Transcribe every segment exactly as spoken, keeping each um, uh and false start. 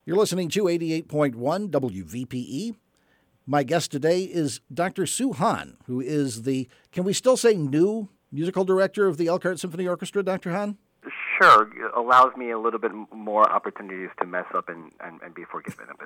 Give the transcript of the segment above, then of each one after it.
You're listening to eighty-eight point one W V P E. My guest today is Doctor Sue Hahn, who is the, can we still say new musical director of the Elkhart Symphony Orchestra, Doctor Hahn? Sure. It allows me a little bit more opportunities to mess up and, and, and be forgiven a bit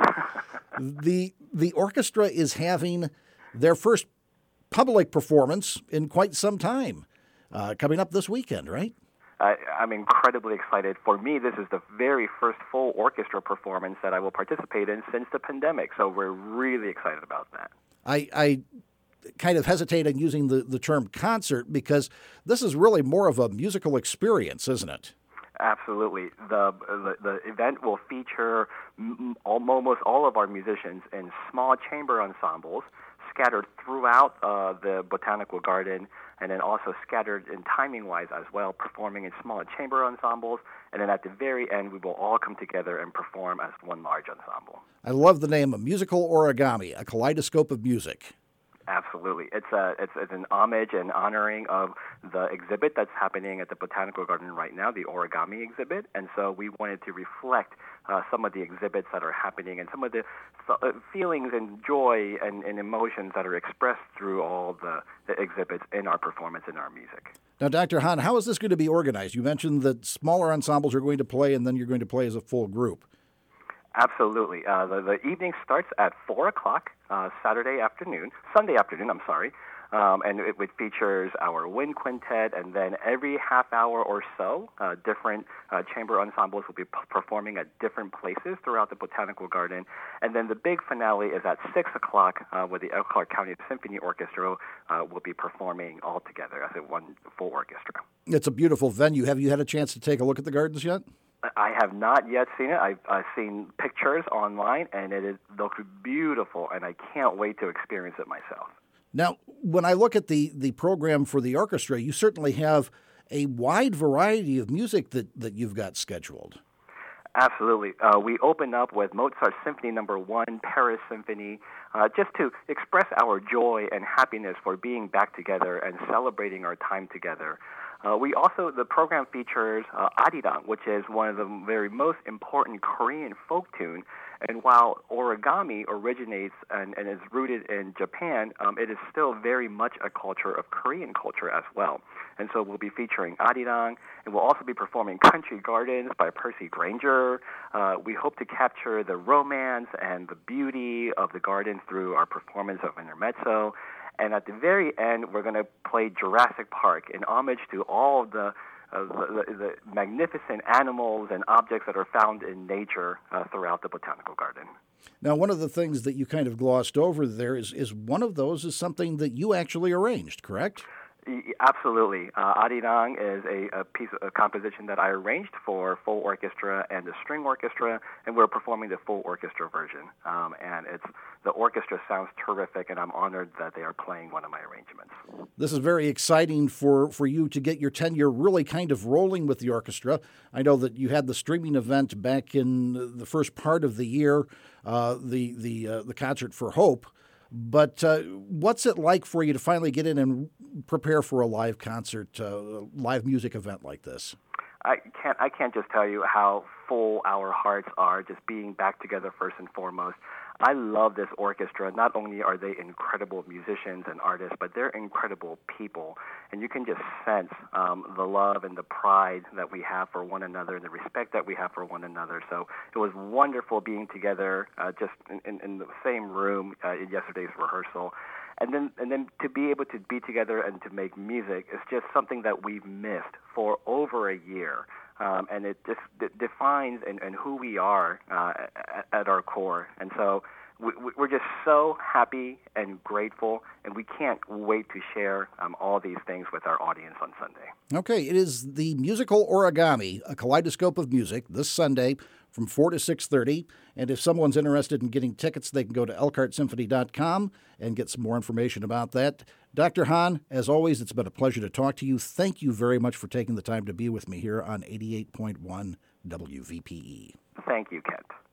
more. the The orchestra is having their first public performance in quite some time, uh, coming up this weekend, right? I, I'm incredibly excited. For me, this is the very first full orchestra performance that I will participate in since the pandemic, so we're really excited about that. I, I kind of hesitate on using the, the term concert because this is really more of a musical experience, isn't it? Absolutely. The, the the event will feature m- almost all of our musicians in small chamber ensembles scattered throughout uh, the Botanical Garden, and then also scattered in timing-wise as well, performing in small chamber ensembles. And then at the very end, we will all come together and perform as one large ensemble. I love the name, a musical origami, a kaleidoscope of music. Absolutely. It's a it's, it's an homage and honoring of the exhibit that's happening at the Botanical Garden right now, the origami exhibit. And so we wanted to reflect uh, some of the exhibits that are happening and some of the uh, feelings and joy and, and emotions that are expressed through all the, the exhibits in our performance and our music. Now, Doctor Hahn, how is this going to be organized? You mentioned that smaller ensembles are going to play and then you're going to play as a full group. Absolutely. Uh, the, the evening starts at four o'clock uh, Saturday afternoon, Sunday afternoon, I'm sorry, um, and it, it features our wind quintet, and then every half hour or so, uh, different uh, chamber ensembles will be p- performing at different places throughout the Botanical Garden, and then the big finale is at six o'clock uh, where the Elkhart County Symphony Orchestra uh, will be performing all together as a one full orchestra. It's a beautiful venue. Have you had a chance to take a look at the gardens yet? I have not yet seen it. I've, I've seen pictures online, and it is, looks beautiful, and I can't wait to experience it myself. Now, when I look at the, the program for the orchestra, you certainly have a wide variety of music that, that you've got scheduled. Absolutely. Uh, we open up with Mozart Symphony Number One, Paris Symphony, uh, just to express our joy and happiness for being back together and celebrating our time together. Uh, we also, the program features uh, Arirang, which is one of the very most important Korean folk tune. And while origami originates and, and is rooted in Japan, um, it is still very much a culture of Korean culture as well. And so we'll be featuring Arirang, and we'll also be performing Country Gardens by Percy Granger. Uh, we hope to capture the romance and the beauty of the gardens through our performance of Intermezzo. And at the very end, we're going to play Jurassic Park in homage to all of the, uh, the, the magnificent animals and objects that are found in nature uh, throughout the Botanical Garden. Now, one of the things that you kind of glossed over there is, is one of those is something that you actually arranged, correct? Absolutely. Uh, Arirang is a, a piece of a composition that I arranged for full orchestra and the string orchestra, and we're performing the full orchestra version. Um, and it's the orchestra sounds terrific, and I'm honored that they are playing one of my arrangements. This is very exciting for, for you to get your tenure really kind of rolling with the orchestra. I know that you had the streaming event back in the first part of the year, uh, the the uh, the Concert for Hope. But uh, what's it like for you to finally get in and prepare for a live concert, uh, live music event like this? I can't. I can't just tell you how full our hearts are just being back together first and foremost. I love this orchestra. Not only are they incredible musicians and artists, but they're incredible people. And you can just sense um, the love and the pride that we have for one another and the respect that we have for one another. So it was wonderful being together uh, just in, in, in the same room uh, in yesterday's rehearsal. And then, and then to be able to be together and to make music is just something that we've missed for over a year. Um, and it just it defines and, and who we are uh, at, at our core. And so we, we're just so happy and grateful, and we can't wait to share um, all these things with our audience on Sunday. Okay, it is the musical origami, a kaleidoscope of music, this Sunday from four to six thirty. And if someone's interested in getting tickets, they can go to elkhart symphony dot com and get some more information about that. Doctor Hahn, as always, it's been a pleasure to talk to you. Thank you very much for taking the time to be with me here on eighty-eight point one W V P E. Thank you, Kent.